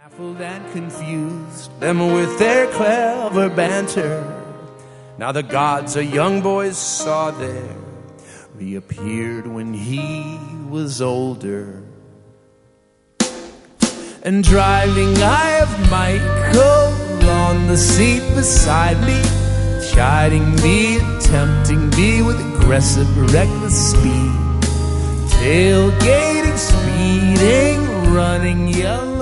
Baffled and confused, them with their clever banter. Now the gods a young boys saw there reappeared when he was older. And driving I have Michael on the seat beside me, chiding me and tempting me with aggressive, reckless speed. Tailgating, speeding, running, yelling.